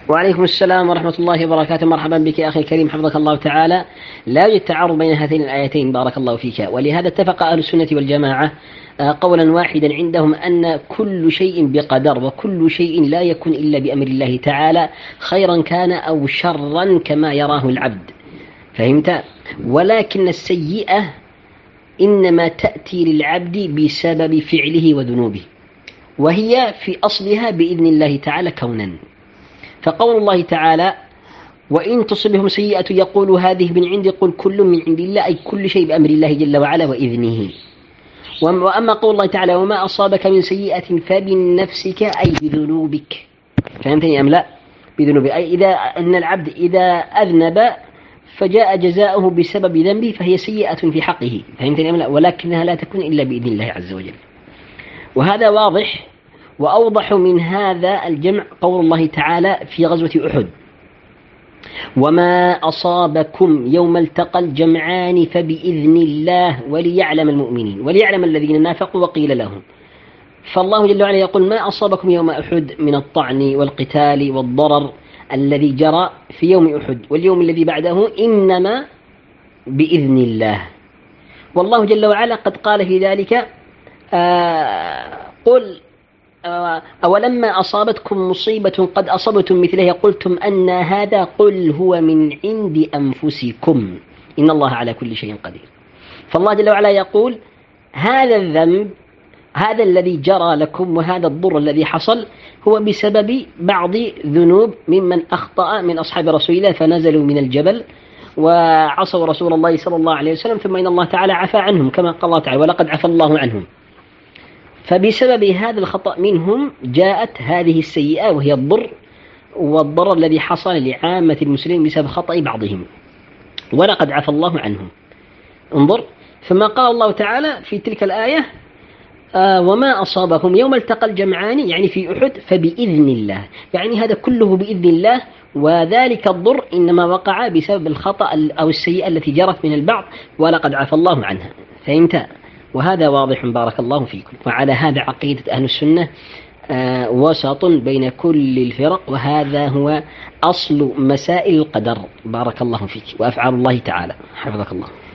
وعليكم السلام ورحمة الله وبركاته. مرحبا بك أخي الكريم، حفظك الله تعالى. لا يوجد تعارض بين هاتين الآيتين بارك الله فيك، ولهذا اتفق أهل السنة والجماعة قولا واحدا عندهم أن كل شيء بقدر، وكل شيء لا يكون إلا بأمر الله تعالى، خيرا كان أو شرا كما يراه العبد. فهمت؟ ولكن السيئة إنما تأتي للعبد بسبب فعله وذنوبه، وهي في أصلها بإذن الله تعالى كونا. فقول الله تعالى: وإن تصبهم سيئة يقولوا هذه من عندي، قل كل من عند الله، أي كل شيء بأمر الله جل وعلا وإذنه. وأما قول الله تعالى: وما أصابك من سيئة فبنفسك، أي بذنوبك. فهمتني أم لا؟ بذنوبك، أي إذا أن العبد إذا أذنب فجاء جزاؤه بسبب ذنبه فهي سيئة في حقه. فهمتني أم لا؟ ولكنها لا تكون إلا بإذن الله عز وجل، وهذا واضح. وأوضح من هذا الجمع قول الله تعالى في غزوة أحد: وما أصابكم يوم التقى الجمعان فبإذن الله وليعلم المؤمنين وليعلم الذين نافقوا وقيل لهم. فالله جل وعلا يقول: ما أصابكم يوم أحد من الطعن والقتال والضرر الذي جرى في يوم أحد واليوم الذي بعده إنما بإذن الله. والله جل وعلا قد قال في ذلك: قل أولما أصابتكم مصيبة قد أصبتم مثلها قلتم أن هذا، قل هو من عند أنفسكم إن الله على كل شيء قدير. فالله جل وعلا يقول: هذا الذنب، هذا الذي جرى لكم، وهذا الضر الذي حصل هو بسبب بعض ذنوب ممن أخطأ من أصحاب رسول الله فنزلوا من الجبل وعصوا رسول الله صلى الله عليه وسلم، ثم إن الله تعالى عفى عنهم كما قال الله تعالى: ولقد عفى الله عنهم. فبسبب هذا الخطأ منهم جاءت هذه السيئة وهي الضر، والضرر الذي حصل لعامة المسلمين بسبب خطأ بعضهم، ولقد عفى الله عنهم. انظر، ثم قال الله تعالى في تلك الآية: وما أصابكم يوم التقى الجمعان، يعني في أحد، فبإذن الله، يعني هذا كله بإذن الله، وذلك الضر إنما وقع بسبب الخطأ أو السيئة التي جرت من البعض، ولقد عفى الله عنها. فهمت؟ وهذا واضح بارك الله فيكم. وعلى هذا عقيدة أهل السنة وسط بين كل الفرق، وهذا هو أصل مسائل القدر بارك الله فيك، وأفعال الله تعالى حفظك الله.